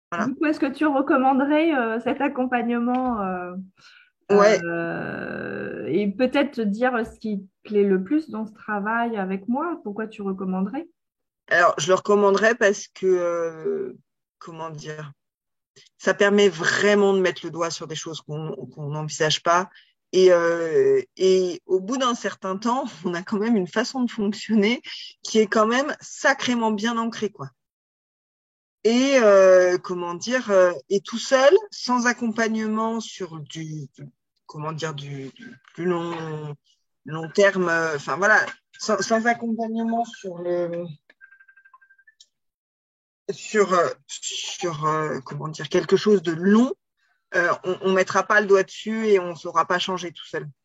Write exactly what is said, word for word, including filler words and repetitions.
Voilà. Du coup, est-ce que tu recommanderais euh, cet accompagnement euh, Ouais, euh, et peut-être te dire ce qui te plaît le plus dans ce travail avec moi? Pourquoi tu recommanderais? alors je le recommanderais parce que, euh, comment dire, ça permet vraiment de mettre le doigt sur des choses qu'on qu'on n'envisage pas. Et, euh, et au bout d'un certain temps, on a quand même une façon de fonctionner qui est quand même sacrément bien ancrée, quoi. Et euh, comment dire, euh, et tout seul, sans accompagnement sur du, du- comment dire, du, du plus long, long terme, euh, enfin voilà, sans, sans accompagnement sur le, sur, euh, sur euh, comment dire, quelque chose de long, euh, on, on mettra pas le doigt dessus et on saura pas changer tout seul.